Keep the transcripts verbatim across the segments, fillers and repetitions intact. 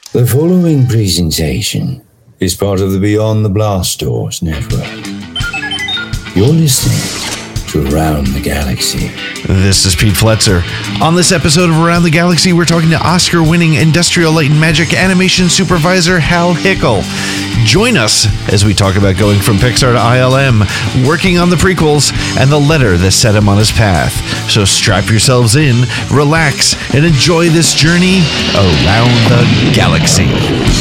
The following presentation is part of the Beyond the Blast Doors network. You're listening to Around the Galaxy. This is Pete Fletzer. On this episode of Around the Galaxy, we're talking to Oscar-winning Industrial Light and Magic animation supervisor Hal Hickel. Join us as we talk about going from Pixar to I L M, working on the prequels, and the letter that set him on his path. So strap yourselves in, relax, and enjoy this journey around the galaxy.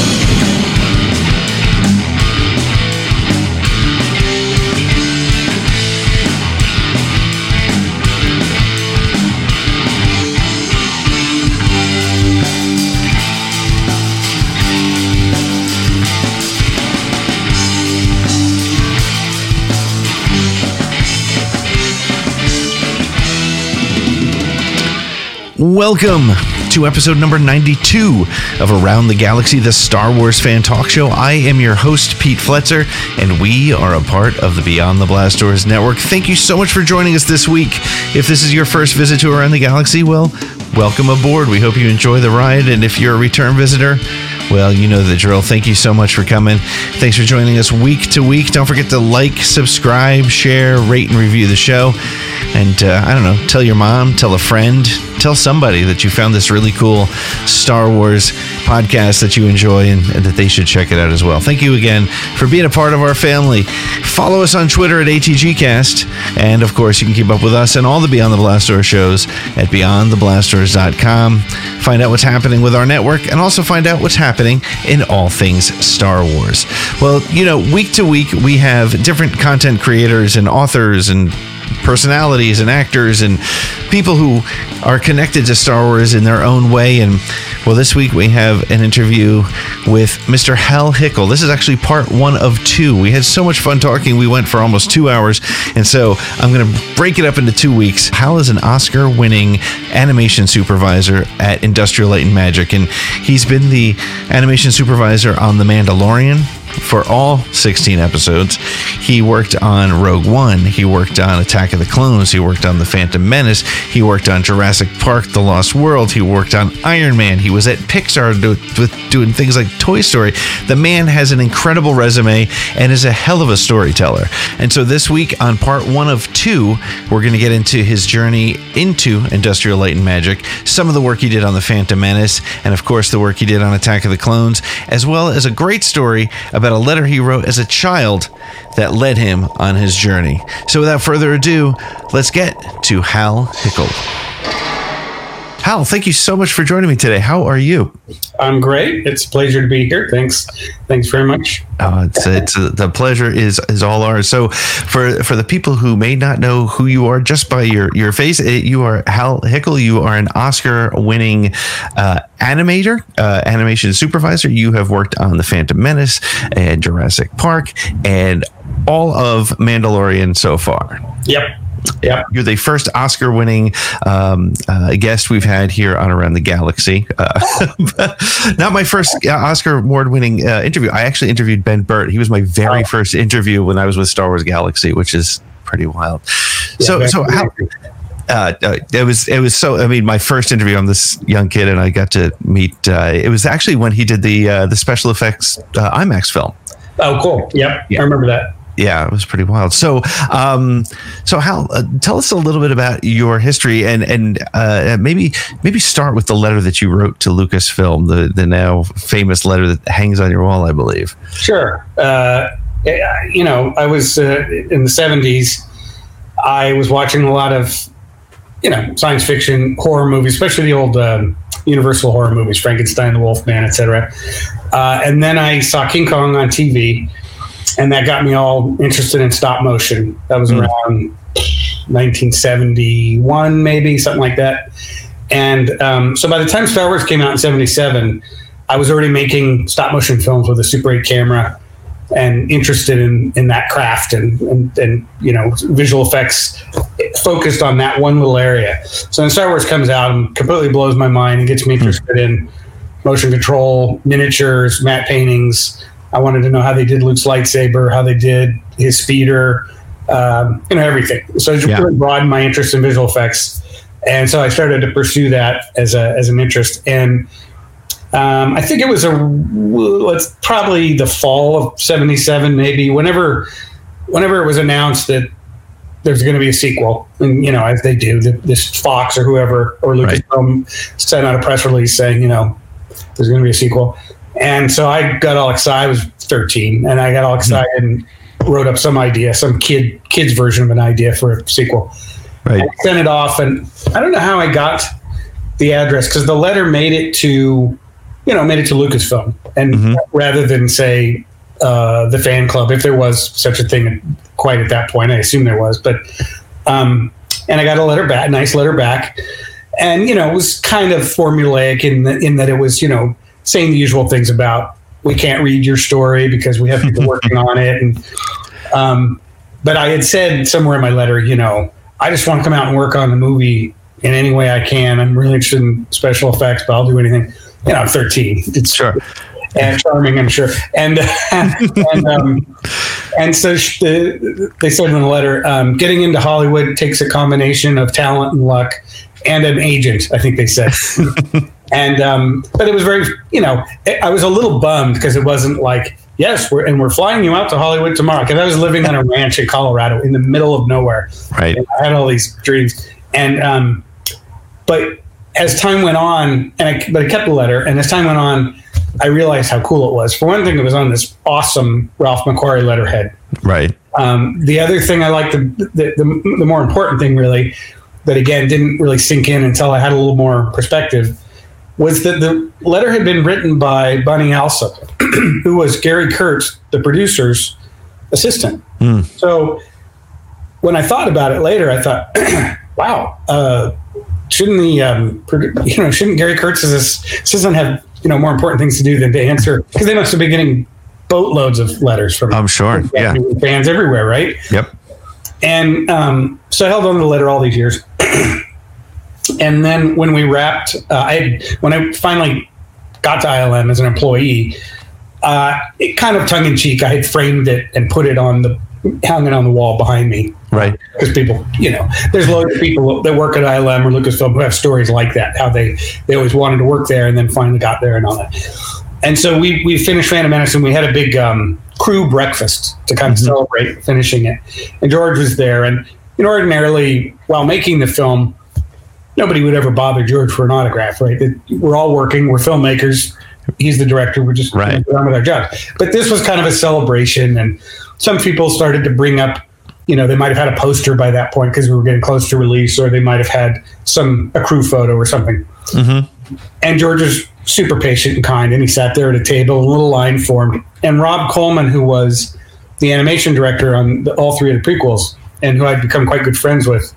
Welcome to episode number ninety-two of Around the Galaxy, the Star Wars fan talk show. I am your host, Pete Fletzer, and we are a part of the Beyond the Blast Doors network. Thank you so much for joining us this week. If this is your first visit to Around the Galaxy, well, welcome aboard. We hope you enjoy the ride, and if you're a return visitor, well, you know the drill. Thank you so much for coming. Thanks for joining us week to week. Don't forget to like, subscribe, share, rate, and review the show. And uh, I don't know, tell your mom, tell a friend, tell somebody that you found this really cool Star Wars podcast that you enjoy and, and that they should check it out as well. Thank you again for being a part of our family. Follow us on Twitter at A T G Cast. And of course, you can keep up with us and all the Beyond the Blast Doors shows at beyond the blast doors dot com. Find out what's happening with our network and also find out what's happening in all things Star Wars. Well, you know, week to week, we have different content creators and authors and personalities and actors and people who are connected to Star Wars in their own way. And well, this week we have an interview with Mister Hal Hickel. This is actually part one of two. We had so much fun talking. We went for almost two hours. And so I'm going to break it up into two weeks. Hal is an Oscar-winning animation supervisor at Industrial Light and Magic. And he's been the animation supervisor on The Mandalorian for all sixteen episodes. He worked on Rogue One. He worked on Attack of the Clones. He worked on The Phantom Menace. He worked on Jurassic Park, The Lost World. He worked on Iron Man. He was at Pixar do, with doing things like Toy Story. The man has an incredible resume and is a hell of a storyteller. And so this week on part one of two, we're going to get into his journey into Industrial Light and Magic, some of the work he did on The Phantom Menace, and of course the work he did on Attack of the Clones, as well as a great story about a letter he wrote as a child that led him on his journey. So without further ado, let's get to Hal Hickel. Hal, thank you so much for joining me today. How are you? I'm great. It's a pleasure to be here. Thanks. Thanks very much. Uh, it's, it's uh, the pleasure is is all ours. So for for the people who may not know who you are just by your, your face, it, you are Hal Hickel. You are an Oscar-winning uh, animator, uh, animation supervisor. You have worked on The Phantom Menace and Jurassic Park and all of Mandalorian so far. Yep. Yeah, you're the first Oscar-winning um, uh, guest we've had here on Around the Galaxy. Uh, not my first Oscar award-winning uh, interview. I actually interviewed Ben Burtt. He was my very oh. first interview when I was with Star Wars Galaxy, which is pretty wild. Yeah, so, so how? Uh, uh, it was it was so. I mean, my first interview. I'm this young kid, and I got to meet. Uh, it was actually when he did the uh, the special effects uh, IMAX film. Oh, cool! Yep, yeah. I remember that. Yeah, it was pretty wild. So, um, so Hal, uh, tell us a little bit about your history, and and uh, maybe maybe start with the letter that you wrote to Lucasfilm, the the now famous letter that hangs on your wall, I believe. Sure. Uh, you know, I was uh, in the seventies. I was watching a lot of, you know, science fiction horror movies, especially the old um, Universal horror movies, Frankenstein, the Wolfman, et cetera. Uh, and then I saw King Kong on T V. And that got me all interested in stop motion. That was mm. around nineteen seventy-one, maybe, something like that. And um, so by the time Star Wars came out in seventy-seven, I was already making stop motion films with a Super eight camera and interested in, in that craft and, and, and, you know, visual effects focused on that one little area. So when Star Wars comes out and completely blows my mind and gets me interested mm. in motion control, miniatures, matte paintings. I wanted to know how they did Luke's lightsaber, how they did his speeder, um, you know, everything. So it yeah. really broadened my interest in visual effects. And so I started to pursue that as a as an interest. And Um, I think it was a it's probably the fall of seventy-seven, maybe whenever whenever it was announced that there's going to be a sequel, and you know, as they do, the, this Fox or whoever or Lucasfilm right. sent out a press release saying, you know, there's going to be a sequel, and so I got all excited. I was thirteen, and I got all excited mm-hmm. and wrote up some idea, some kid kids version of an idea for a sequel. Right. I sent it off, and I don't know how I got the address because the letter made it to, you know, made it to Lucasfilm, and mm-hmm. rather than say uh, the fan club, if there was such a thing quite at that point, I assume there was, but um, and I got a letter back, a nice letter back, and you know, it was kind of formulaic in the, in that it was, you know, saying the usual things about we can't read your story because we have people working on it, and um, but I had said somewhere in my letter, you know, I just want to come out and work on the movie in any way I can. I'm really interested in special effects, but I'll do anything. You know, I'm thirteen. It's sure. And charming, I'm sure. And and um, and so sh- the, they said in the letter, um, getting into Hollywood takes a combination of talent and luck and an agent, I think they said. and um, but it was very, you know, I was a little bummed because it wasn't like, yes, we're and we're flying you out to Hollywood tomorrow. Because I was living on a ranch in Colorado in the middle of nowhere. Right. And I had all these dreams, and um, but as time went on, and I but I kept the letter, and as time went on, I realized how cool it was. For one thing, it was on this awesome Ralph McQuarrie letterhead. Right. Um, the other thing I liked, the, the the the more important thing, really, that again didn't really sink in until I had a little more perspective, was that the letter had been written by Bunny Alsop, who was Gary Kurtz, the producer's assistant. Mm. So when I thought about it later, I thought, wow, uh, shouldn't the um, you know shouldn't Gary Kurtz's assistant have you know more important things to do than to answer, because they must have been getting boatloads of letters from I'm sure from yeah fans everywhere, right? Yep. And um, so I held on to the letter all these years. And then when we wrapped, uh, I when I finally got to I L M as an employee, uh, it kind of tongue in cheek, I had framed it and put it on the, hung it on the wall behind me. Right. Because people, you know, there's loads of people that work at I L M or Lucasfilm who have stories like that, how they, they always wanted to work there and then finally got there and all that. And so we we finished Phantom Menace, and we had a big um, crew breakfast to kind of mm-hmm. celebrate finishing it. And George was there. And you know, ordinarily, while making the film, nobody would ever bother George for an autograph, right? We're all working. We're filmmakers. He's the director. We're just right. going on with our jobs. But this was kind of a celebration, and some people started to bring up, you know, they might have had a poster by that point because we were getting close to release, or they might have had some a crew photo or something. Mm-hmm. And George is super patient and kind, and he sat there at a table, a little line formed. And Rob Coleman, who was the animation director on the, all three of the prequels, and who I'd become quite good friends with,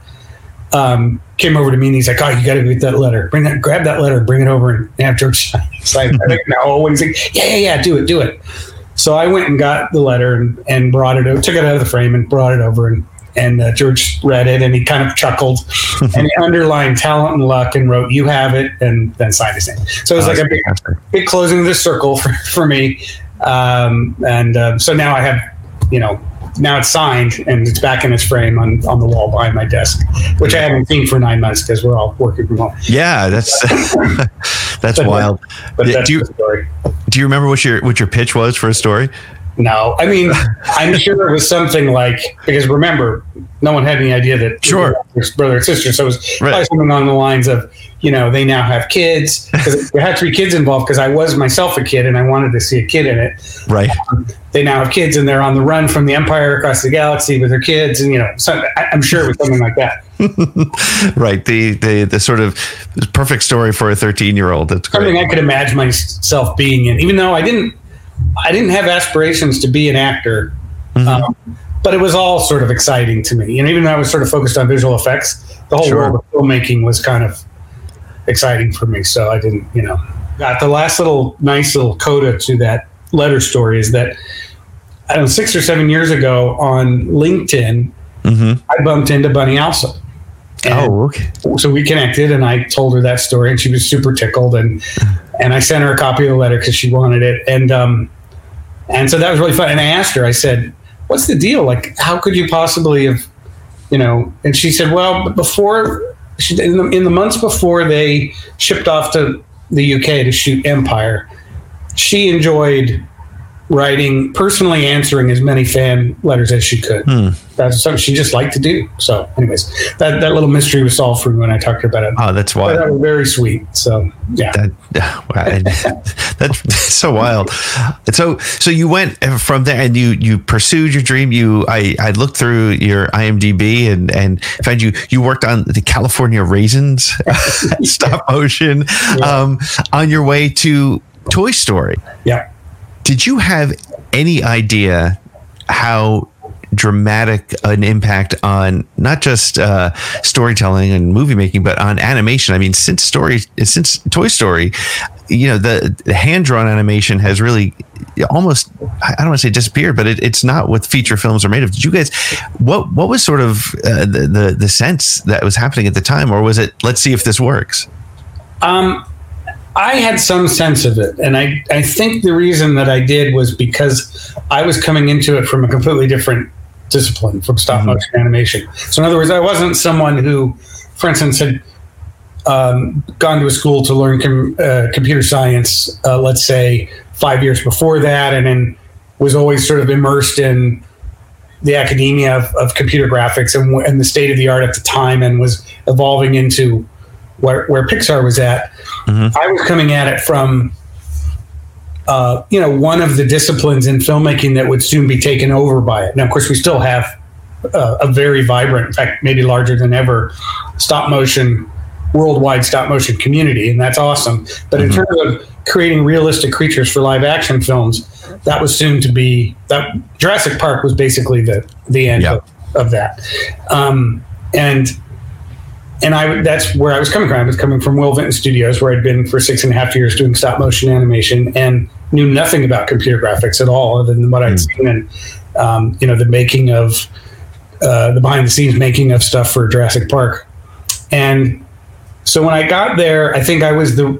um, came over to me and he's like, "Oh, you got to get that letter. Bring that, grab that letter, bring it over and have George sign it." So I like, no, and he's like, "Yeah, yeah, yeah, do it, do it." So I went and got the letter and, and brought it over, took it out of the frame and brought it over, and and uh, George read it and he kind of chuckled and he underlined talent and luck and wrote, "You have it," and then signed his name. So it was oh, like a big, big closing of the circle for, for me. Um, and uh, so now I have, you know, now it's signed and it's back in its frame on, on the wall behind my desk, which I haven't seen for nine months because we're all working from home. Yeah, that's that's but, wild. But that's do you, the story. Do you remember what your what your pitch was for a story? No, I mean, I'm sure it was something like, because remember, no one had any idea that sure. his brother and sister. So it was right. probably something along the lines of, you know, they now have kids. Because there had three kids involved, because I was myself a kid and I wanted to see a kid in it. Right. Um, they now have kids and they're on the run from the Empire across the galaxy with their kids. And, you know, so I, I'm sure it was something like that. Right. The, the the sort of perfect story for a thirteen-year-old. That's great. Something I could imagine myself being in, even though I didn't, I didn't have aspirations to be an actor, mm-hmm. um, but it was all sort of exciting to me. And even though I was sort of focused on visual effects, the whole sure. world of filmmaking was kind of exciting for me. So I didn't, you know, got the last little nice little coda to that letter story is that, I don't know, six or seven years ago on LinkedIn, mm-hmm. I bumped into Bunny Alsop. And oh, okay. So we connected, and I told her that story, and she was super tickled, and and I sent her a copy of the letter because she wanted it, and um, and so that was really fun. And I asked her, I said, "What's the deal? Like, how could you possibly have, you know?" And she said, "Well, before she, in the in the months before they shipped off to the U K to shoot Empire. She enjoyed writing, personally answering as many fan letters as she could. Hmm. That's something she just liked to do. So anyways, that, that little mystery was solved for me when I talked to her about it. Oh, that's wild. That was very sweet. So yeah. That, that's so wild. So, so you went from there and you, you pursued your dream. You, I, I looked through your I M D B and, and found you, you worked on the California Raisins stop motion, yeah. um, on your way to Toy Story. Yeah. Did you have any idea how dramatic an impact on not just uh, storytelling and movie making, but on animation? I mean, since story, since Toy Story, you know, the, the hand-drawn animation has really almost, I don't want to say disappeared, but it, it's not what feature films are made of. Did you guys, what what was sort of uh, the, the the sense that was happening at the time, or was it, let's see if this works? Um. I had some sense of it, and I, I think the reason that I did was because I was coming into it from a completely different discipline, from stop motion mm-hmm. animation. So in other words, I wasn't someone who, for instance, had um, gone to a school to learn com- uh, computer science, uh, let's say five years before that, and then was always sort of immersed in the academia of, of computer graphics and, and the state of the art at the time, and was evolving into where, where Pixar was at. Mm-hmm. I was coming at it from, uh, you know, one of the disciplines in filmmaking that would soon be taken over by it. Now, of course, we still have uh, a very vibrant, in fact, maybe larger than ever, stop motion, worldwide stop motion community, and that's awesome. But mm-hmm. in terms of creating realistic creatures for live action films, that was soon to be, that Jurassic Park was basically the the end yep. of, of that. Um, and And I that's where I was coming from. I was coming from Will Vinton Studios, where I'd been for six and a half years doing stop motion animation and knew nothing about computer graphics at all, other than what I'd mm. seen and um, you know, the making of uh, the behind the scenes making of stuff for Jurassic Park. And so when I got there, I think I was the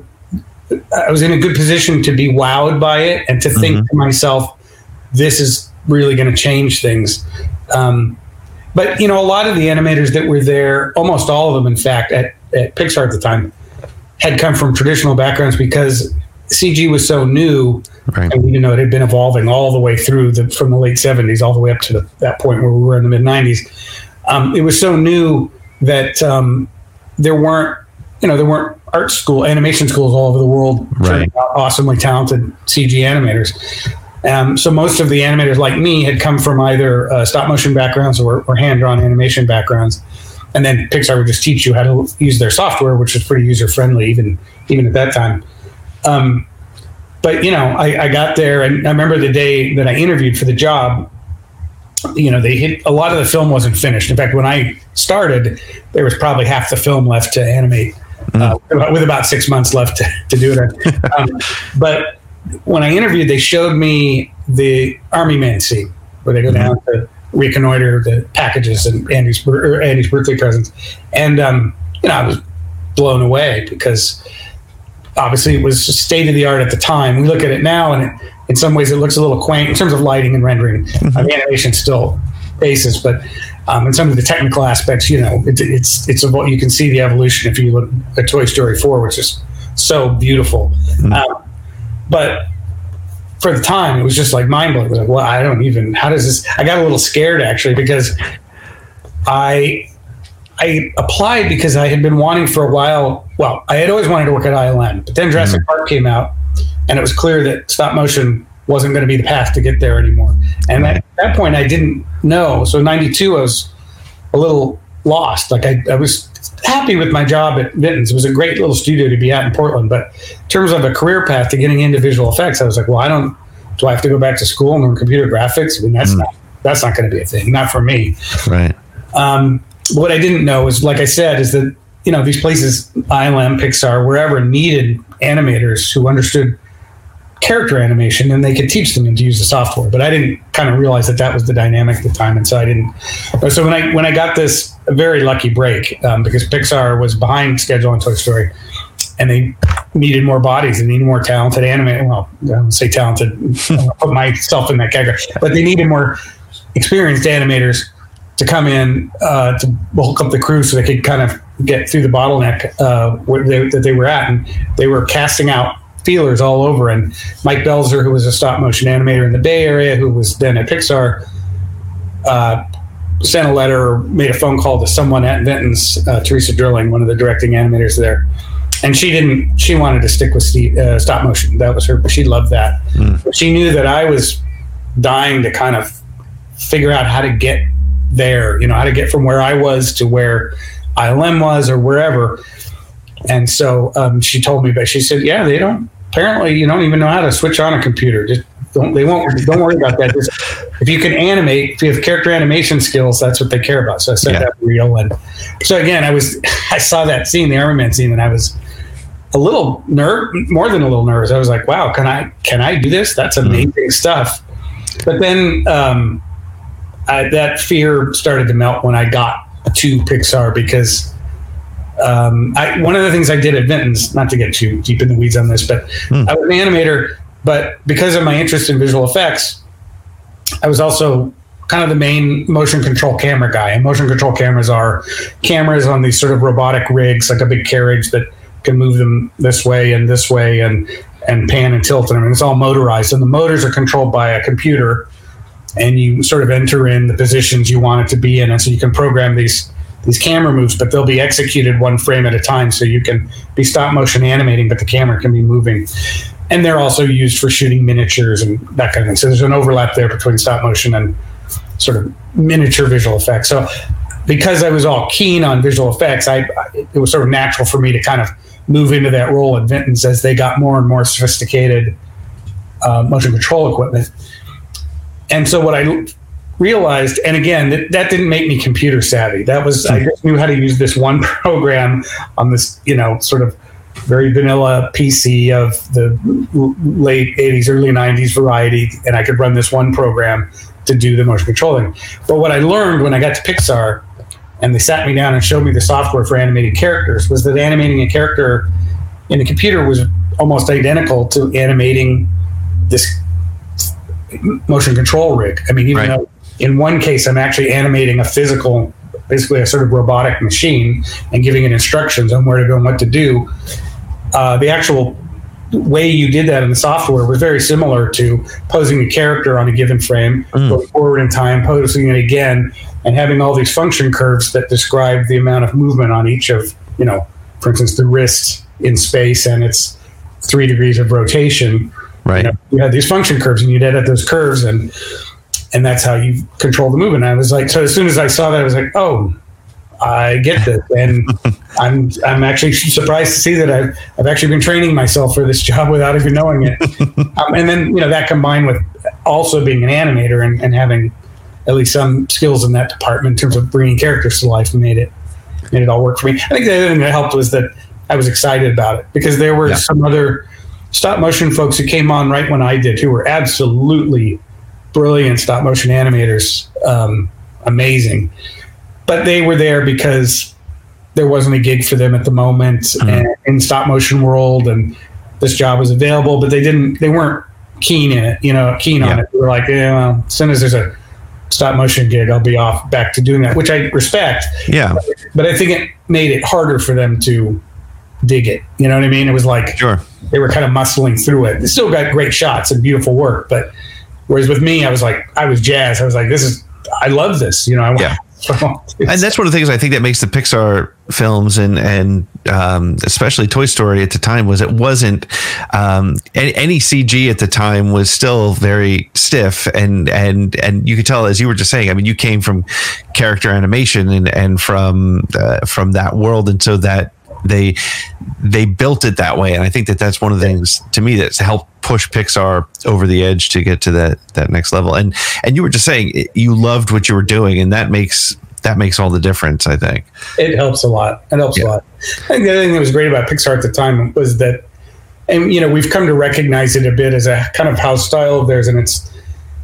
I was in a good position to be wowed by it and to think mm-hmm. to myself, this is really going to change things. Um, But, you know, a lot of the animators that were there, almost all of them, in fact, at, at Pixar at the time, had come from traditional backgrounds because C G was so new. Right. And, you know, it had been evolving all the way through the, from the late seventies all the way up to the, that point where we were in the mid nineties. Um, it was so new that um, there weren't, you know, there weren't art school, animation schools all over the world right. turning out awesomely talented C G animators. Um, so most of the animators like me had come from either uh, stop motion backgrounds or, or hand-drawn animation backgrounds. And then Pixar would just teach you how to use their software, which is pretty user-friendly even even at that time. Um, but, you know, I, I got there, and I remember the day that I interviewed for the job, you know, they hit, a lot of the film wasn't finished. In fact, when I started, there was probably half the film left to animate, mm. uh, with about six months left to, to do it. Um, but when I interviewed, they showed me the Army Man scene where they go down to reconnoiter the packages and Andy's, or Andy's birthday presents. And, um, you know, I was blown away because obviously it was state of the art at the time. We look at it now and it, in some ways it looks a little quaint in terms of lighting and rendering. Mm-hmm. Uh, the animation still bases, but um, in some of the technical aspects, you know, it, it's, it's a, you can see the evolution if you look at Toy Story four, which is so beautiful. Mm-hmm. Um, But for the time, it was just like mind blowing. Like, well, I don't even. How does this? I got a little scared actually because I I applied because I had been wanting for a while. Well, I had always wanted to work at I L M, but then Jurassic mm-hmm. Park came out, and it was clear that stop motion wasn't going to be the path to get there anymore. And right. at that point, I didn't know. So ninety-two, I was a little lost. Like I, I was happy with my job at Vinton's. It was a great little studio to be at in Portland, but in terms of a career path to getting into visual effects, I was like, well, I don't, do I have to go back to school and learn computer graphics? I mean, that's mm. not, that's not going to be a thing, not for me. Right. Um, what I didn't know is, like I said, is that, you know, these places, I L M, Pixar, wherever, needed animators who understood character animation and they could teach them to use the software. But I didn't kind of realize that that was the dynamic at the time. And so I didn't, so when I, when I got this very lucky break, um, because Pixar was behind schedule on Toy Story and they needed more bodies, they needed more talented animators. Well, I don't say talented, I don't put myself in that category, but they needed more experienced animators to come in, uh, to bulk up the crew so they could kind of get through the bottleneck uh, where they, that they were at, and they were casting out feelers all over. And Mike Belzer, who was a stop motion animator in the Bay Area, who was then at Pixar, uh, sent a letter or made a phone call to someone at Vinton's, uh, Teresa Drilling, one of the directing animators there. And she didn't, she wanted to stick with Steve, uh, stop motion. That was her, she loved that. Mm. But she knew that I was dying to kind of figure out how to get there, you know, how to get from where I was to where I L M was or wherever. And so um, she told me, but she said, yeah, they don't, apparently you don't even know how to switch on a computer. Just don't, they won't, don't worry about that. Just, if you can animate, if you have character animation skills, that's what they care about. So I said yeah. that real. And so again, I was, I saw that scene, the Iron Man scene, and I was a little nerve, more than a little nervous. I was like, wow, can I, can I do this? That's amazing mm-hmm. stuff. But then um, I, that fear started to melt when I got to Pixar, because um, I, one of the things I did at Vinton's, not to get too deep in the weeds on this, but mm. I was an animator, but because of my interest in visual effects, I was also kind of the main motion control camera guy. And motion control cameras are cameras on these sort of robotic rigs, like a big carriage that can move them this way and this way and and pan and tilt. And I mean, it's all motorized. And the motors are controlled by a computer, and you sort of enter in the positions you want it to be in. And so you can program these these camera moves, but they'll be executed one frame at a time. So you can be stop motion animating, but the camera can be moving. And they're also used for shooting miniatures and that kind of thing. So there's an overlap there between stop motion and sort of miniature visual effects. So because I was all keen on visual effects, I, it was sort of natural for me to kind of move into that role at Vinton's as they got more and more sophisticated uh, motion control equipment. And so what I realized, and again, that, that didn't make me computer savvy. That was, I just knew how to use this one program on this, you know, sort of very vanilla P C of the late eighties, early nineties variety. And I could run this one program to do the motion controlling. But what I learned when I got to Pixar and they sat me down and showed me the software for animating characters was that animating a character in a computer was almost identical to animating this motion control rig. I mean, even right. though in one case I'm actually animating a physical, basically a sort of robotic machine and giving it instructions on where to go and what to do, uh, the actual way you did that in the software was very similar to posing a character on a given frame, mm. going forward in time, posing it again, and having all these function curves that describe the amount of movement on each of, you know, for instance, the wrist in space and its three degrees of rotation. Right. You know, you had these function curves, and you'd edit those curves, and and that's how you control the movement. And I was like, so as soon as I saw that, I was like, oh, I get this, and I'm I'm actually surprised to see that I've I've actually been training myself for this job without even knowing it. um, and then, you know, that combined with also being an animator and, and having at least some skills in that department in terms of bringing characters to life made it made it all work for me. I think the other thing that helped was that I was excited about it, because there were yeah. some other stop motion folks who came on right when I did, who were absolutely brilliant stop motion animators, um, amazing. But they were there because there wasn't a gig for them at the moment mm-hmm. and, in stop motion world, and this job was available, but they didn't, they weren't keen in it, you know, keen on yeah. it. They were like, yeah, well, as soon as there's a stop motion gig, I'll be off back to doing that, which I respect. Yeah. But, but I think it made it harder for them to dig it. You know what I mean? It was like, sure. they were kind of muscling through it. They still got great shots and beautiful work, but whereas with me, I was like, I was jazzed. I was like, this is, I love this. You know, I yeah. And that's one of the things I think that makes the Pixar films and and um, especially Toy Story at the time was it wasn't um, any, any C G at the time was still very stiff, and and and you could tell, as you were just saying, I mean, you came from character animation and and from uh, from that world, and so that they they built it that way. And I think that that's one of the things to me that's helped push Pixar over the edge to get to that that next level. And and you were just saying you loved what you were doing, and that makes that makes all the difference, I think. It helps a lot. It helps yeah. a lot. I think the other thing that was great about Pixar at the time was that, and you know, we've come to recognize it a bit as a kind of house style of theirs, and it's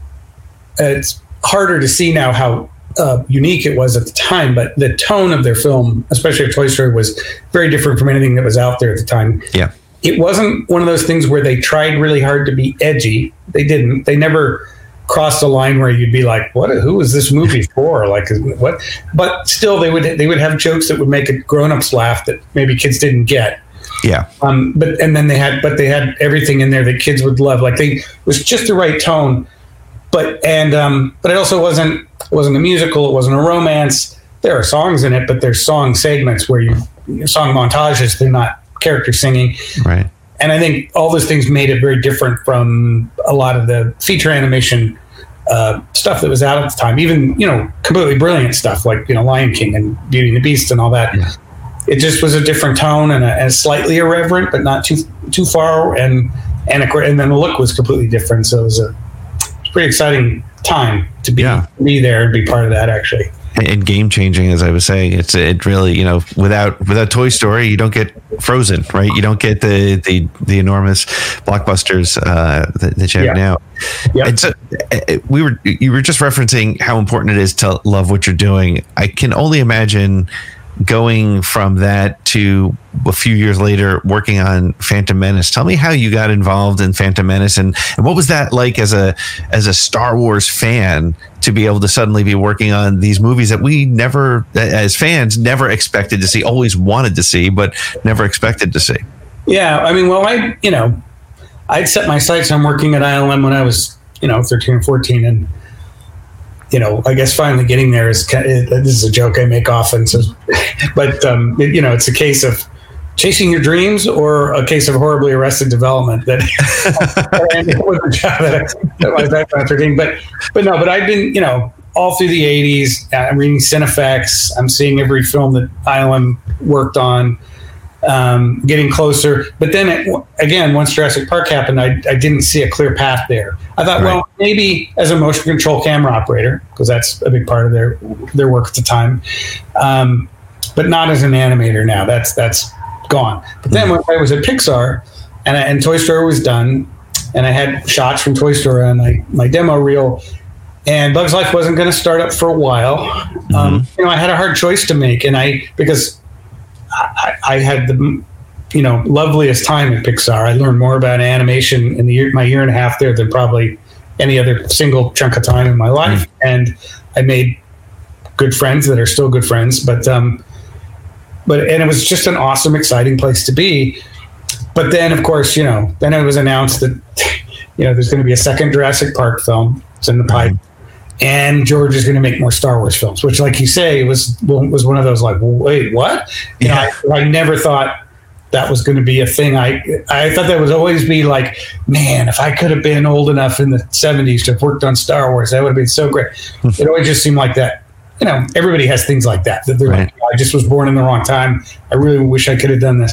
it's harder to see now how Uh, unique it was at the time, but the tone of their film, especially Toy Story, was very different from anything that was out there at the time. Yeah, it wasn't one of those things where they tried really hard to be edgy. They didn't. They never crossed a line where you'd be like, "What? Who is this movie for?" Like, what? But still, they would they would have jokes that would make grown-ups laugh that maybe kids didn't get. Yeah. Um. But and then they had, but they had everything in there that kids would love. Like, they it was just the right tone. But and um. But it also wasn't it wasn't a musical. It wasn't a romance. There are songs in it, but there's song segments where you song montages. They're not character singing. Right. And I think all those things made it very different from a lot of the feature animation uh, stuff that was out at the time. Even, you know, completely brilliant stuff like, you know, Lion King and Beauty and the Beast and all that. Yeah. It just was a different tone and, a, and slightly irreverent, but not too too far. And and, a, and then the look was completely different. So it was a, it was a pretty exciting time to be yeah. be there and be part of that, actually. And game changing, as I was saying, it's it really, you know, without without Toy Story, you don't get Frozen, right? You don't get the the, the enormous blockbusters uh, that, that you have yeah. now. Yep. And so we were you were just referencing how important it is to love what you're doing. I can only imagine going from that to a few years later working on Phantom Menace. Tell me how you got involved in Phantom Menace, and, and what was that like as a as a Star Wars fan to be able to suddenly be working on these movies that we never, as fans, never expected to see, always wanted to see, but never expected to see. Yeah, I mean, well, I, you know, I'd set my sights on working at I L M when I was, you know, thirteen or fourteen, and you know, I guess finally getting there is kind of, this is a joke I make often. So, but um, it, you know, it's a case of chasing your dreams or a case of horribly arrested development. That it was a job that I, that was that thirteen. But but no, but I've been, you know, all through the eighties. I'm reading Cinefex. I'm seeing every film that I L M worked on. Um, getting closer, but then it, again, once Jurassic Park happened, I, I didn't see a clear path there. I thought, right. well, maybe as a motion control camera operator, because that's a big part of their their work at the time, um, but not as an animator now. That's that's gone. But then when I was at Pixar, and I, and Toy Story was done, and I had shots from Toy Story on my my demo reel, and Bugs Life wasn't going to start up for a while. Mm-hmm. Um, you know, I had a hard choice to make, and I because. I, I had the, you know, loveliest time at Pixar. I learned more about animation in the year, my year and a half there than probably any other single chunk of time in my life. Mm-hmm. And I made good friends that are still good friends. But, um, but and it was just an awesome, exciting place to be. But then, of course, you know, then it was announced that, you know, there's going to be a second Jurassic Park film. It's in the pipe. Mm-hmm. And George is going to make more Star Wars films, which, like you say, was was one of those like, wait, what? You yeah. know, I, I never thought that was going to be a thing. I I thought that would always be like, man, if I could have been old enough in the seventies to have worked on Star Wars, that would have been so great. It always just seemed like that. You know, everybody has things like that. That they're right. like, I just was born in the wrong time. I really wish I could have done this.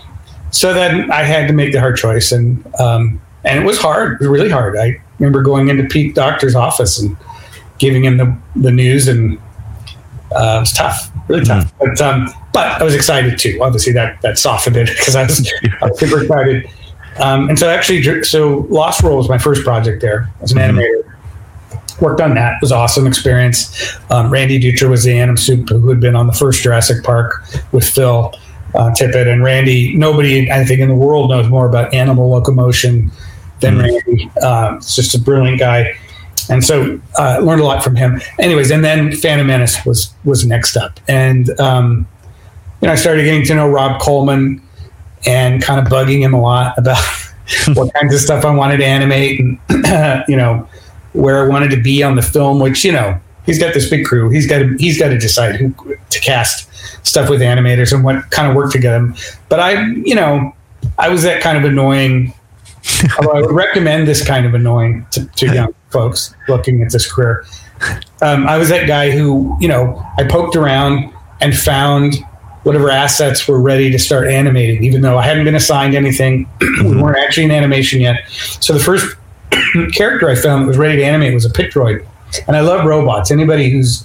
So then I had to make the hard choice, and um, and it was hard. It was really hard. I remember going into Pete Docter's office and giving him the, the news, and uh, it was tough, really tough. Mm. But um, but I was excited too. Obviously, that that softened it because I was, I was super excited. Um, and so actually, so Lost World was my first project there as an mm. animator. Worked on that. It was an awesome experience. Um, Randy Dutra was the anim soup who had been on the first Jurassic Park with Phil uh, Tippett. And Randy, nobody, I think, in the world knows more about animal locomotion than mm. Randy. Uh, it's just a brilliant guy. And so I uh, learned a lot from him. Anyways, and then Phantom Menace was was next up. And, um, you know, I started getting to know Rob Coleman and kind of bugging him a lot about what kinds of stuff I wanted to animate and, you know, where I wanted to be on the film, which, you know, he's got this big crew. He's got to, he's got to decide who to cast stuff with animators and what kind of work to get them. But I, you know, I was that kind of annoying. Although I would recommend this kind of annoying to, to young folks looking at this career. Um, I was that guy who, you know, I poked around and found whatever assets were ready to start animating, even though I hadn't been assigned anything. We weren't actually in animation yet. So the first character I found that was ready to animate was a Pictroid. And I love robots. Anybody who's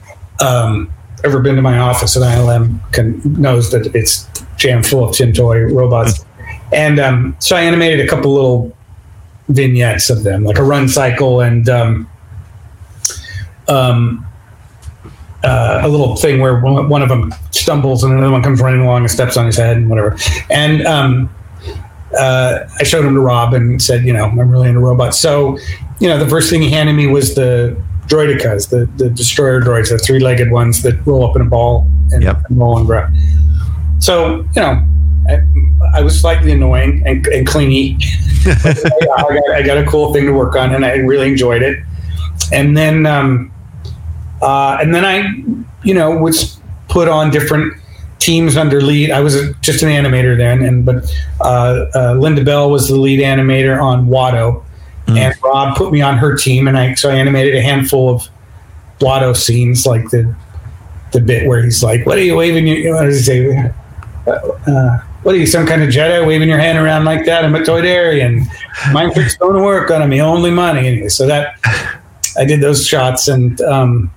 um, ever been to my office at I L M can, knows that it's jam full of tin toy robots. And um, so I animated a couple little vignettes of them, like a run cycle and um, um, uh, a little thing where one of them stumbles and another one comes running along and steps on his head and whatever. And um, uh, I showed him to Rob and said, you know, I'm really into robots. So, you know, the first thing he handed me was the Droidicas, the, the destroyer droids, the three-legged ones that roll up in a ball and, yep. and roll and grow. So, you know, I, I was slightly annoying and, and clingy. But, yeah, I, got, I got a cool thing to work on, and I really enjoyed it. And then, um, uh, and then I, you know, was put on different teams under lead. I was a, just an animator then, and but uh, uh, Linda Bell was the lead animator on Watto, mm. and Rob put me on her team, and I so I animated a handful of Watto scenes, like the the bit where he's like, "What are you waving your?" What does he say? Uh, what are you, some kind of Jedi waving your hand around like that? I'm a Toydarian. Mind tricks don't work on me, only money. Anyway, so that I did those shots, and um,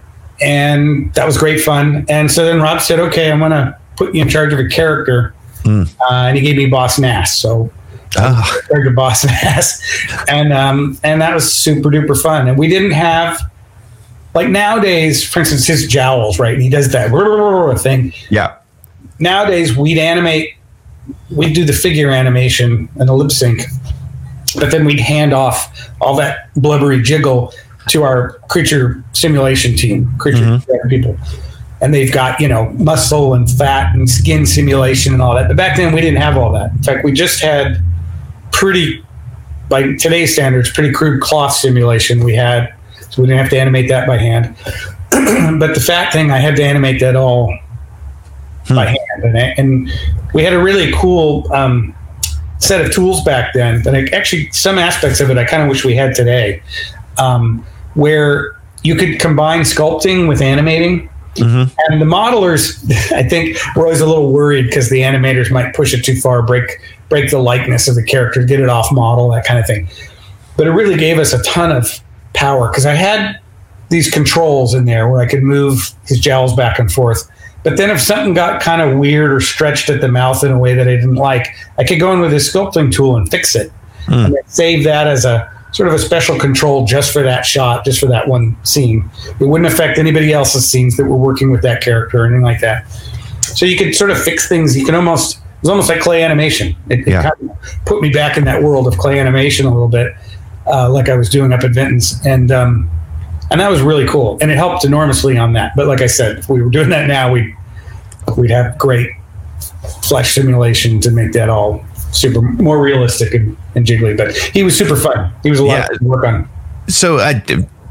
and that was great fun. And so then Rob said, "Okay, I'm going to put you in charge of a character," mm. uh, and he gave me Boss Nass. So oh. I started Boss Nass, and um, and that was super duper fun. And we didn't have. Like nowadays, for instance, his jowls, right? And he does that thing. Yeah. Nowadays, we'd animate, we'd do the figure animation and the lip sync, but then we'd hand off all that blubbery jiggle to our creature simulation team, creature mm-hmm. people. And they've got, you know, muscle and fat and skin simulation and all that. But back then, we didn't have all that. In fact, we just had pretty, by today's standards, pretty crude cloth simulation we had. So we didn't have to animate that by hand. But the fat thing, I had to animate that all hmm. by hand. And, I, and we had a really cool um, set of tools back then. But I, actually, some aspects of it I kind of wish we had today, um, where you could combine sculpting with animating. Mm-hmm. And the modelers, I think, were always a little worried because the animators might push it too far, break break the likeness of the character, get it off model, that kind of thing. But it really gave us a ton of power because I had these controls in there where I could move his jowls back and forth. But then if something got kind of weird or stretched at the mouth in a way that I didn't like, I could go in with this sculpting tool and fix it. Mm. And save that as a sort of a special control just for that shot, just for that one scene. It wouldn't affect anybody else's scenes that were working with that character or anything like that. So you could sort of fix things. You can almost, it was almost like clay animation. It, yeah. it kind of put me back in that world of clay animation a little bit. Uh, like I was doing up at Vinton's, and um, and that was really cool, and it helped enormously on that. But like I said, if we were doing that now, we'd we'd have great flesh simulation to make that all super more realistic and, and jiggly. But he was super fun. He was a lot yeah. to work on. So I,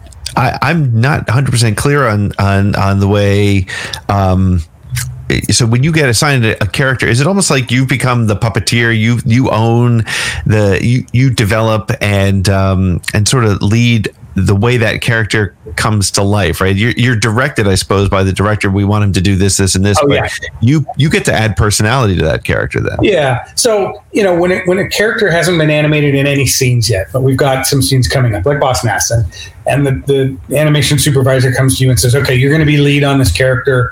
I I'm not one hundred percent clear on on on the way. Um, So when you get assigned a character, is it almost like you've become the puppeteer? You you own the you you develop and um, and sort of lead the way that character comes to life, right? You're you're directed, I suppose, by the director. We want him to do this, this, and this. Oh, but yeah. you you get to add personality to that character, then. Yeah. So you know when it, when a character hasn't been animated in any scenes yet, but we've got some scenes coming up, like Boss Nass, and and the, the animation supervisor comes to you and says, "Okay, you're going to be lead on this character."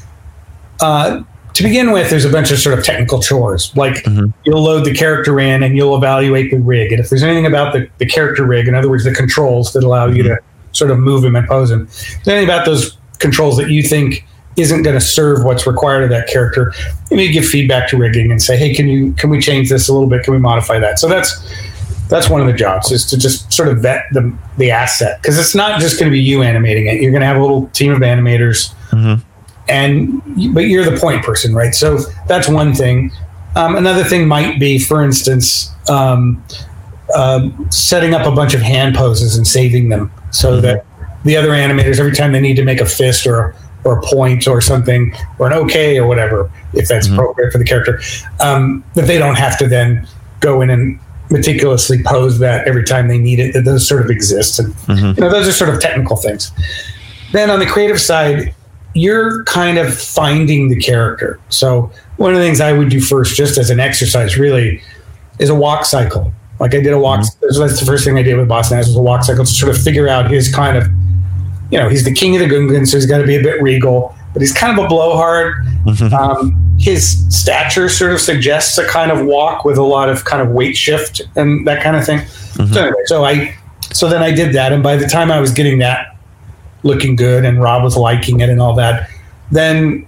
Uh, to begin with, there's a bunch of sort of technical chores. Like mm-hmm. you'll load the character in and you'll evaluate the rig. And if there's anything about the, the character rig, in other words, the controls that allow mm-hmm. you to sort of move him and pose him, if there's anything about those controls that you think isn't going to serve what's required of that character, you may give feedback to rigging and say, hey, can you can we change this a little bit? Can we modify that? So that's that's one of the jobs, is to just sort of vet the, the asset. Because it's not just going to be you animating it. You're going to have a little team of animators. Mm-hmm. And but you're the point person, right? So that's one thing. Um, another thing might be, for instance, um, uh, setting up a bunch of hand poses and saving them, so mm-hmm. that the other animators, every time they need to make a fist or or a point or something, or an okay or whatever, if that's mm-hmm. appropriate for the character, um, that they don't have to then go in and meticulously pose that every time they need it. That those sort of exist, and mm-hmm. you know, those are sort of technical things. Then on the creative side, you're kind of finding the character. So one of the things I would do first, just as an exercise really, is a walk cycle. Like I did a walk, mm-hmm. that's the first thing I did with Boss Nass, was a walk cycle to sort of figure out his kind of, you know, he's the king of the Gungans, so he's got to be a bit regal, but he's kind of a blowhard. Mm-hmm. Um, his stature sort of suggests a kind of walk with a lot of kind of weight shift and that kind of thing. Mm-hmm. So anyway, so I, so then I did that. And by the time I was getting that looking good and Rob was liking it and all that, then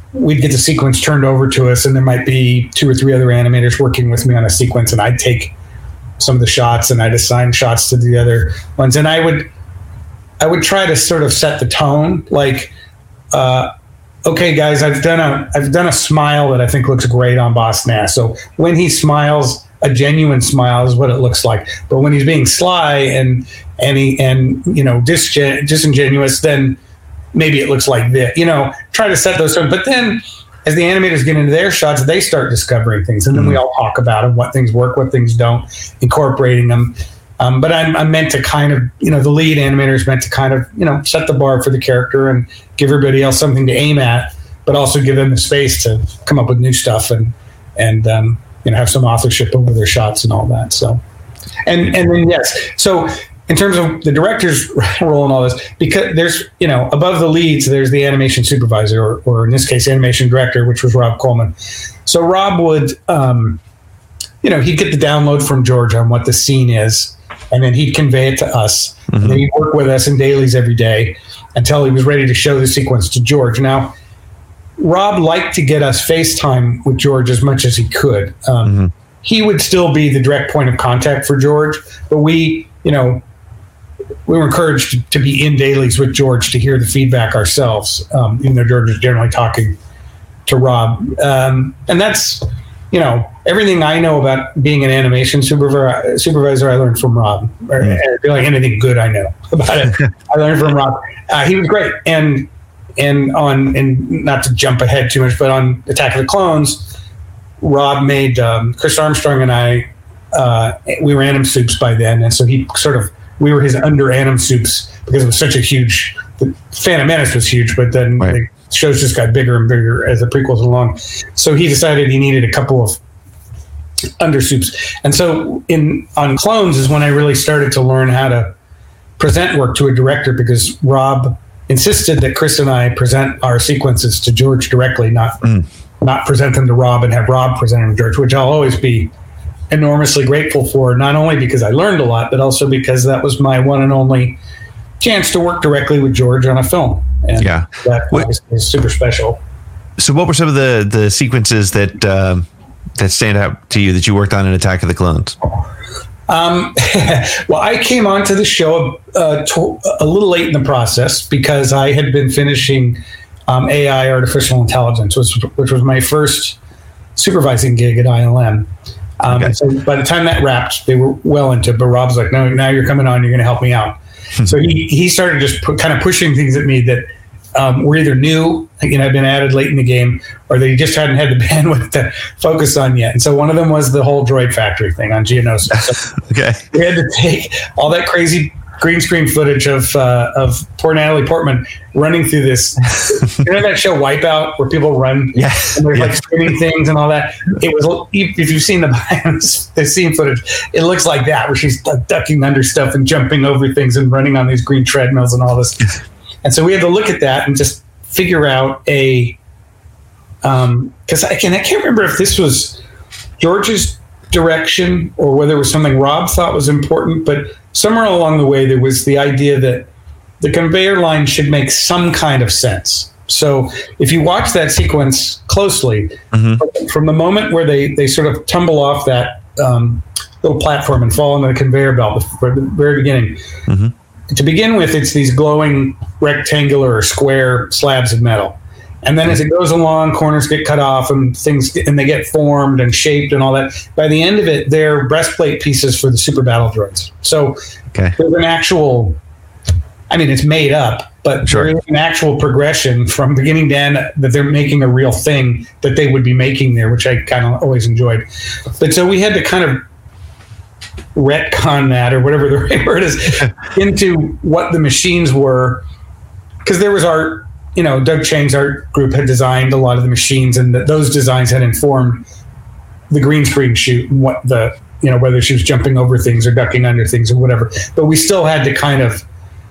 we'd get the sequence turned over to us, and there might be two or three other animators working with me on a sequence, and I'd take some of the shots and I'd assign shots to the other ones, and I would I would try to sort of set the tone, like, uh, okay, guys, I've done a I've done a smile that I think looks great on Boss Nass. So when he smiles, a genuine smile is what it looks like. But when he's being sly and and he and you know dis- disingenuous, then maybe it looks like this. You know, try to set those tones. But then, as the animators get into their shots, they start discovering things, and then mm-hmm. we all talk about them, what things work, what things don't, incorporating them. Um, but I'm, I'm meant to kind of, you know, the lead animator is meant to kind of, you know, set the bar for the character and give everybody else something to aim at, but also give them the space to come up with new stuff and, and um, you know, have some authorship over their shots and all that. So, and and then, yes. So in terms of the director's role in all this, because there's, you know, above the leads, there's the animation supervisor, or, or in this case, animation director, which was Rob Coleman. So Rob would, um, you know, he'd get the download from George on what the scene is, and then he'd convey it to us. Mm-hmm. And then he'd work with us in dailies every day until he was ready to show the sequence to George. Now, Rob liked to get us FaceTime with George as much as he could. Um, mm-hmm. He would still be the direct point of contact for George, but we, you know, we were encouraged to, to be in dailies with George to hear the feedback ourselves, um, even though George was generally talking to Rob. Um, and that's, you know, everything I know about being an animation supervisor, supervisor I learned from Rob. Or, mm. I feel like anything good I know about it, I learned from Rob. Uh, he was great. And and on and not to jump ahead too much, but on Attack of the Clones, Rob made um, Chris Armstrong and I. Uh, we were Anim Soups by then, and so he sort of we were his under Anim Soups because it was such a huge. The Phantom Menace was huge, but then. Right. The, shows just got bigger and bigger as the prequels went along. So he decided he needed a couple of undersoups. And so in on Clones is when I really started to learn how to present work to a director, because Rob insisted that Chris and I present our sequences to George directly, not mm. not present them to Rob and have Rob present them to George, which I'll always be enormously grateful for, not only because I learned a lot, but also because that was my one and only chance to work directly with George on a film. And yeah, that is super special. So what were some of the, the sequences that um, that stand out to you that you worked on in Attack of the Clones? Um, well, I came onto the show uh, to, a little late in the process because I had been finishing um, A I, artificial intelligence, which, which was my first supervising gig at I L M. Um, okay. And so by the time that wrapped, they were well into it. But Rob's like, no, now you're coming on, you're going to help me out. So he, he started just put, kind of pushing things at me that um, were either new, you know, had been added late in the game, or they just hadn't had the bandwidth to focus on yet. And so one of them was the whole droid factory thing on Geonosis. So okay. We had to take all that crazy green screen footage of uh, of poor Natalie Portman running through this. You know that show Wipeout where people run yeah. and they're yeah. like spinning things and all that? It was, if you've seen the behind the scene footage, it looks like that, where she's ducking under stuff and jumping over things and running on these green treadmills and all this. And so we had to look at that and just figure out a um because I can I can't remember if this was George's direction or whether it was something Rob thought was important, but somewhere along the way there was the idea that the conveyor line should make some kind of sense. So if you watch that sequence closely, mm-hmm. from the moment where they they sort of tumble off that um, little platform and fall into the conveyor belt at the very beginning, mm-hmm. to begin with, it's these glowing rectangular or square slabs of metal. And then as it goes along, corners get cut off and things, and they get formed and shaped and all that. By the end of it, they're breastplate pieces for the super battle droids. So okay. there's an actual, I mean, it's made up, but sure. there's an actual progression from beginning to end that they're making a real thing that they would be making there, which I kind of always enjoyed. But so we had to kind of retcon that, or whatever the right word is, into what the machines were, because there was art. You know, Doug Chang's art group had designed a lot of the machines, and the, those designs had informed the green screen shoot and what the, you know, whether she was jumping over things or ducking under things or whatever. But we still had to kind of,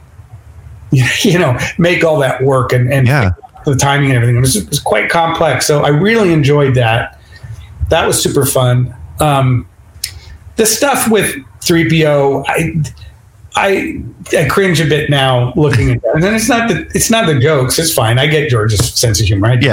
you know, make all that work and, and yeah. the timing and everything. It was, it was quite complex. So I really enjoyed that. That was super fun. Um, the stuff with three P O, I, I I cringe a bit now looking at that. And then it's not the it's not the jokes. It's fine. I get George's sense of humor. I yeah.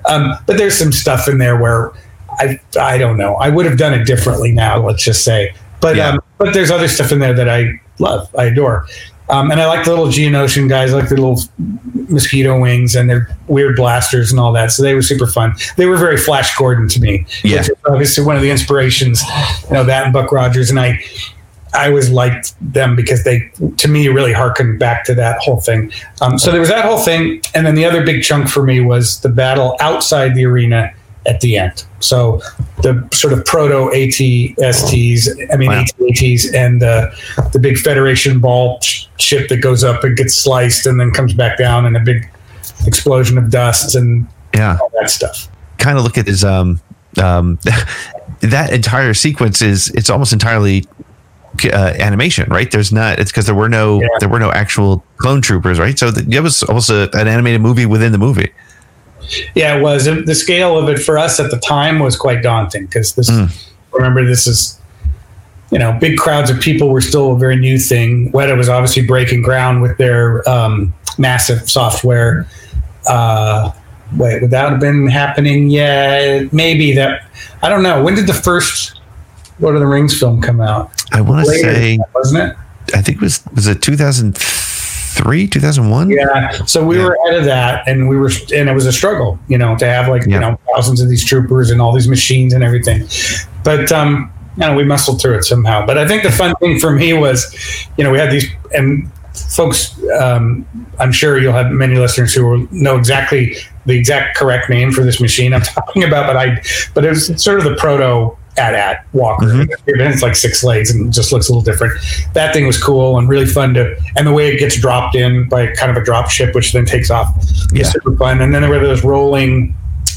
Um, but there's some stuff in there where I I don't know. I would have done it differently now, let's just say. But yeah. um, but there's other stuff in there that I love, I adore. Um, and I like the little Geonosian guys, I like the little mosquito wings and their weird blasters and all that. So they were super fun. They were very Flash Gordon to me. Yeah. Which is obviously one of the inspirations, you know, that and Buck Rogers. And I I always liked them because they, to me, really harkened back to that whole thing. Um, so there was that whole thing. And then the other big chunk for me was the battle outside the arena at the end. So the sort of proto A T S Ts, I mean, wow. A T A Ts, and the, the big Federation ball sh- ship that goes up and gets sliced and then comes back down, and a big explosion of dust and yeah. all that stuff. Kind of look at this, um, um, that entire sequence is, it's almost entirely uh, animation, right? There's not, it's because there were no, yeah. there were no actual clone troopers, right? So the, it was almost a, an animated movie within the movie. Yeah, it was. The scale of it for us at the time was quite daunting because this, mm. remember, this is, you know, big crowds of people were still a very new thing. Weta was obviously breaking ground with their um, massive software. Uh, wait, would that have been happening? Yeah, maybe that. I don't know. When did the first Lord of the Rings film come out? I want to say, wasn't it? I think it was, was it two thousand three, two thousand one? Yeah. So we yeah. were ahead of that, and we were, and it was a struggle, you know, to have like, yeah. you know, thousands of these troopers and all these machines and everything. But, um, you know, we muscled through it somehow. But I think the fun thing for me was, you know, we had these, and folks, um, I'm sure you'll have many listeners who will know exactly the exact correct name for this machine I'm talking about, but I, but it was sort of the proto A T A T Walker. Mm-hmm. It's like six legs and just looks a little different. That thing was cool and really fun to, and the way it gets dropped in by kind of a drop ship, which then takes off, yeah. is super fun. And then there were those rolling,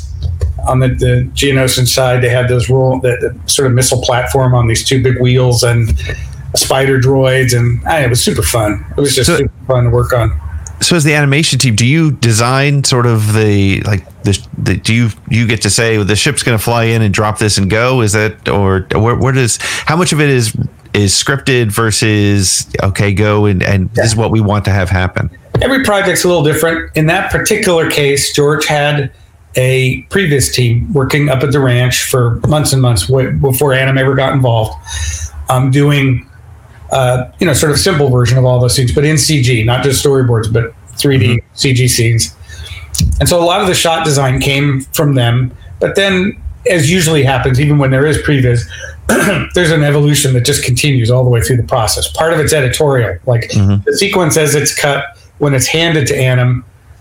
on the, the Geonosian side, they had those roll, the, the sort of missile platform on these two big wheels and spider droids, and ah, it was super fun. It was just so, super fun to work on. So as the animation team, do you design sort of the, like the, the do you, you get to say, well, the ship's going to fly in and drop this and go? Is that, or where, where does, how much of it is, is scripted versus, okay, go and, and yeah. this is what we want to have happen? Every project's a little different. In that particular case, George had a previous team working up at the ranch for months and months way, before Anim ever got involved, um, doing, Uh, you know, sort of simple version of all those scenes, but in C G, not just storyboards, but three D mm-hmm. C G scenes. And so a lot of the shot design came from them. But then, as usually happens, even when there is previs, there's an evolution that just continues all the way through the process. Part of it's editorial. Like mm-hmm. the sequence as it's cut, when it's handed to Anim,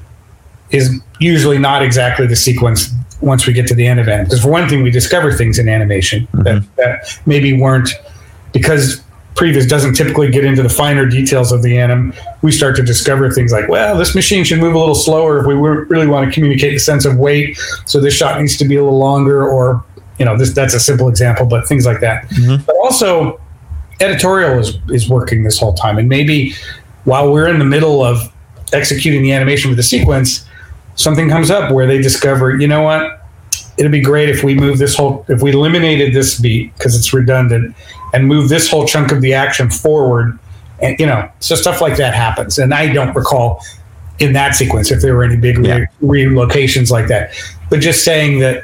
is usually not exactly the sequence once we get to the end of Anim. Because for one thing, we discover things in animation mm-hmm. that, that maybe weren't, because previs doesn't typically get into the finer details of the Anim, we start to discover things like, well, this machine should move a little slower if we really want to communicate the sense of weight, so this shot needs to be a little longer, or, you know, this that's a simple example, but things like that. Mm-hmm. But also, editorial is, is working this whole time, and maybe while we're in the middle of executing the animation with the sequence, something comes up where they discover, you know what, it'd be great if we move this whole, if we eliminated this beat because it's redundant, and move this whole chunk of the action forward. And, you know, so stuff like that happens. And I don't recall in that sequence if there were any big yeah. re- relocations like that. But just saying that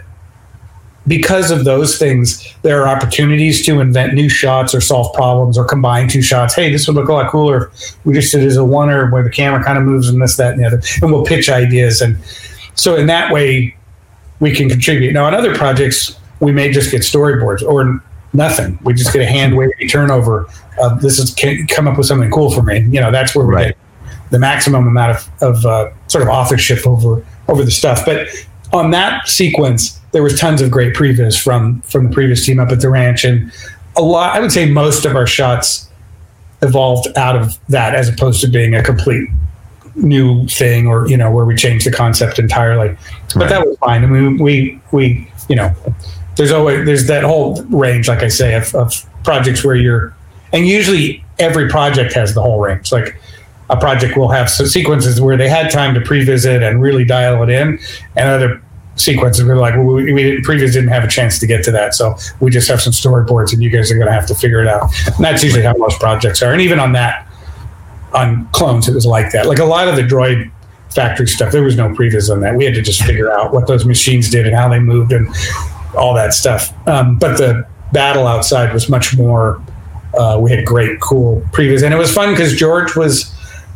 because of those things, there are opportunities to invent new shots or solve problems or combine two shots. Hey, this would look a lot cooler if we just did it as a one-er where the camera kind of moves and this, that, and the other. And we'll pitch ideas. And so in that way, we can contribute. Now, on other projects, we may just get storyboards or nothing. We just get a hand wavy turnover of this is can come up with something cool for me. You know, that's where we right. get the maximum amount of, of uh, sort of authorship over over the stuff. But on that sequence, there was tons of great previs from from the previous team up at the ranch, and a lot. I would say most of our shots evolved out of that, as opposed to being a complete new thing, or, you know, where we changed the concept entirely. But right. that was fine. I mean, we we you know. There's always there's that whole range, like I say, of, of projects where you're, and usually every project has the whole range. Like a project will have some sequences where they had time to previsit and really dial it in, and other sequences where like, well, we, we didn't, previs didn't have a chance to get to that, so we just have some storyboards, and you guys are going to have to figure it out. And that's usually how most projects are. And even on that, on Clones, it was like that. Like a lot of the droid factory stuff. There was no previs on that. We had to just figure out what those machines did and how they moved and all that stuff. Um, but the battle outside was much more, uh, we had great, cool previs. And it was fun because George was,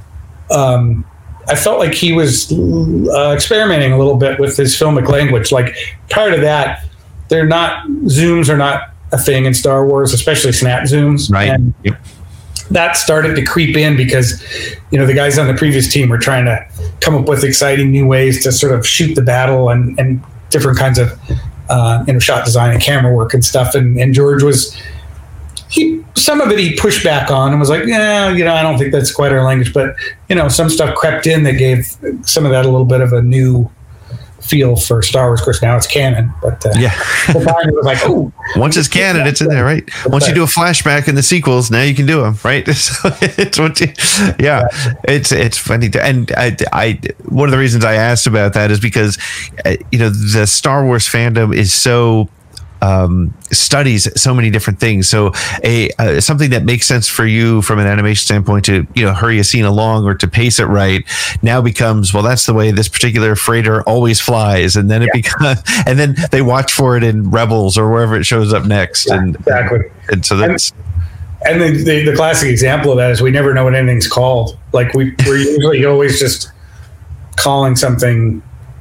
um, I felt like he was uh, experimenting a little bit with his filmic language. Like prior to that, they're not, zooms are not a thing in Star Wars, especially snap zooms. Right. And yep. that started to creep in because, you know, the guys on the previous team were trying to come up with exciting new ways to sort of shoot the battle and, and different kinds of, uh, you know, shot design and camera work and stuff. And, and George was, he, some of it he pushed back on and was like, yeah, you know, I don't think that's quite our language. But, you know, some stuff crept in that gave some of that a little bit of a new feel for Star Wars. Of course, now it's canon, but uh, yeah, the time it was like, oh, once it's canon, it's in there, right? Once you do a flashback in the sequels, now you can do them, right? So it's what you, yeah, it's it's funny to, and I, I one of the reasons I asked about that is because uh, you know the Star Wars fandom is so. Um, studies so many different things. So a uh, something that makes sense for you from an animation standpoint to, you know, hurry a scene along or to pace it right now becomes, well, that's the way this particular freighter always flies. And then it yeah. becomes, and then they watch for it in Rebels or wherever it shows up next. Yeah, and exactly. And so that's, and, and the, the, the classic example of that is we never know what anything's called. Like we, we're usually always just calling something,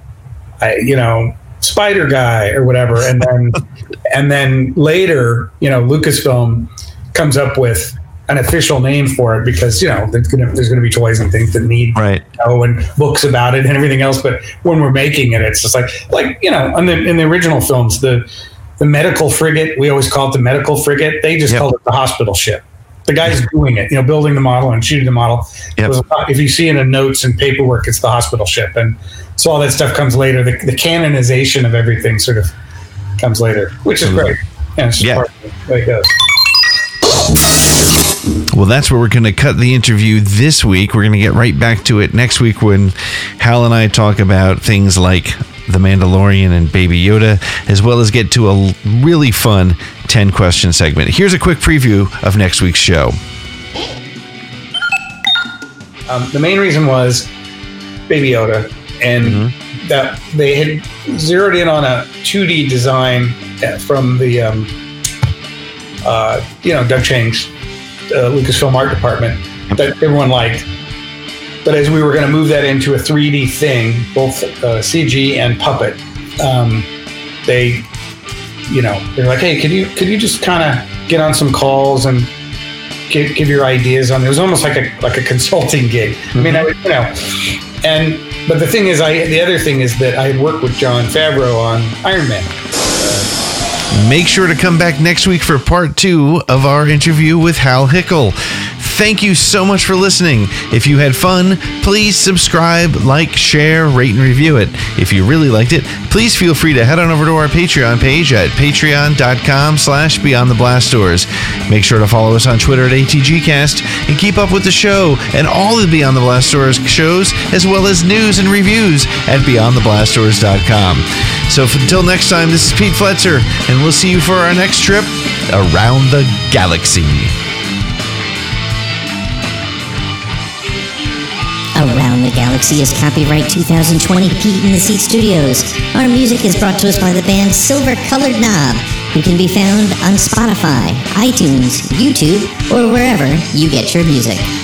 I, you know, Spider Guy or whatever, and then and then later, you know, Lucasfilm comes up with an official name for it because, you know, there's gonna there's gonna be toys and things that need right, you know, and books about it and everything else. But when we're making it, it's just like like you know, in the in the original films, the the medical frigate, we always call it the medical frigate. They just yep. called it the hospital ship. The guy's doing it, you know, building the model and shooting the model. Yep. If you see in the notes and paperwork, it's the hospital ship. And so all that stuff comes later. The, the canonization of everything sort of comes later, which is great. And it's just yeah. part of the way it goes. Well, that's where we're going to cut the interview this week. We're going to get right back to it next week when Hal and I talk about things like The Mandalorian and Baby Yoda, as well as get to a really fun ten question segment. Here's a quick preview of next week's show. Um, the main reason was Baby Yoda, and mm-hmm. that they had zeroed in on a two D design from the, um, uh, you know, Doug Chang's uh, Lucasfilm art department that everyone liked. But as we were going to move that into a three D thing, both uh, C G and puppet, um, they, you know, they're like, hey, could you could you just kind of get on some calls and give, give your ideas on? It was almost like a like a consulting gig. Mm-hmm. I mean, I would, you know, and but the thing is, I the other thing is that I had worked with Jon Favreau on Iron Man. Uh, Make sure to come back next week for part two of our interview with Hal Hickel. Thank you so much for listening. If you had fun, please subscribe, like, share, rate, and review it. If you really liked it, please feel free to head on over to our Patreon page at patreon.com slash Beyond the Blast Doors. Make sure to follow us on Twitter at A T G Cast and keep up with the show and all the Beyond the Blast Doors shows, as well as news and reviews at beyond the blast doors dot com. So until next time, this is Pete Fletzer, and we'll see you for our next trip around the galaxy. Around the Galaxy is copyright two thousand twenty Pete in the Seat Studios. Our music is brought to us by the band Silver Colored Knob, who can be found on Spotify, iTunes, YouTube, or wherever you get your music.